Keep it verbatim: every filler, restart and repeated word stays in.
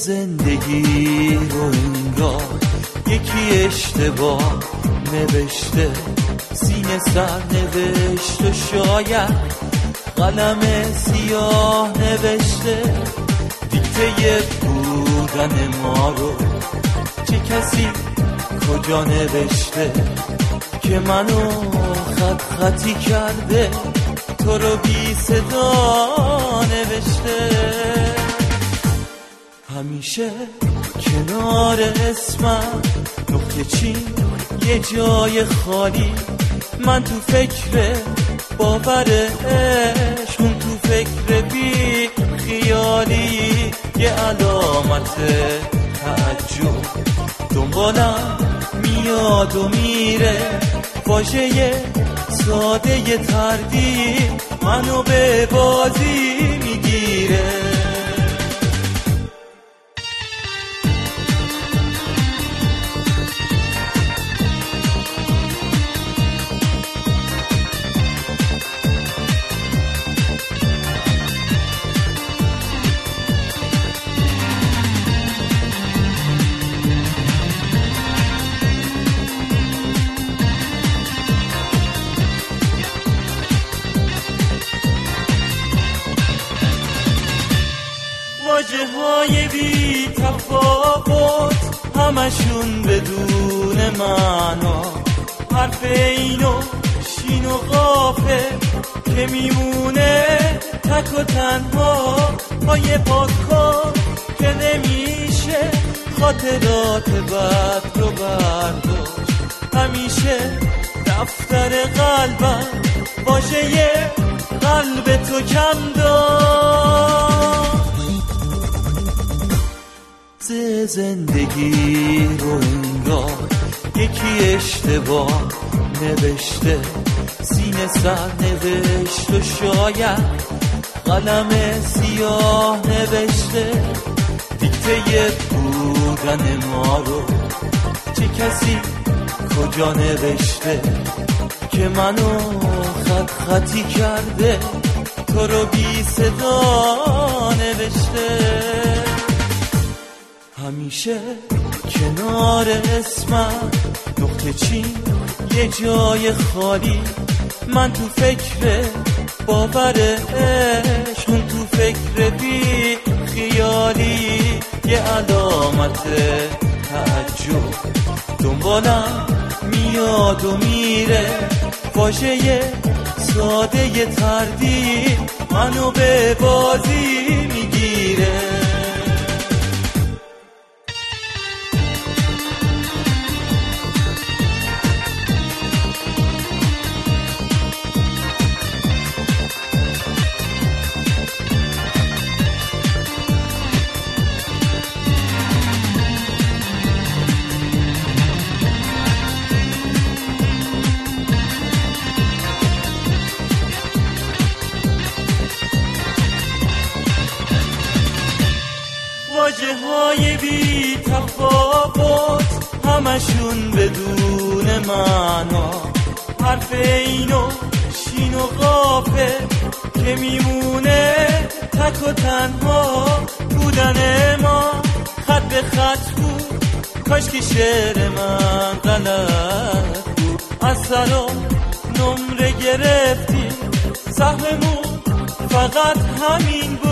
زندگی رو انگار یکی اشتباه نوشته، سینه سر نوشت و شاید قلم سیاه نوشته. دیکته بودن ما رو چه کسی کجا نوشته که منو خط خطی کرده، تو رو بی صدا نوشته. همیشه کنار اسمم نقطه چین یه جای خالی، من تو فکر باور عشق، اون تو فکر بی خیالی. یه علامت تعجب دنبالم میاد و میره، واژه ساده ی تردید منو به بازی میگیره. واژه های بی تفاوت همشون بدون معنا، حرف اینو شین و قافه که میمونه تک و تنها. پای پاک کن که نمیشه خاطرات بد رو برداشت، همیشه دفتر قلبم واژه قلب تو کم داشت. زندگی رو انگار یکی اشتباه نوشته، سینه سر نوشت و شاید قلم سیاه نوشته. دیکته بودن ما رو چه کسی کجا نوشته که منو خط خطی کرده، تو رو بی صدا نوشته. همیشه کنار اسمم نقطه چین یه جای خالی، من تو فکر باور عشق، اون تو فکر بی خیالی. یه علامت تعجب دنبالم میاد و میره، واژه ساده ی تردید منو به بازی میگیره. واژه های بی تفاوت همشون بدون معنا، حرف اینو شین و قافه که میمونه تک و تنها. بودن ما خط به خط بود، کاش که شعر من غلط بود. از سلام نمره گرفتی، سهممون فقط همین بود.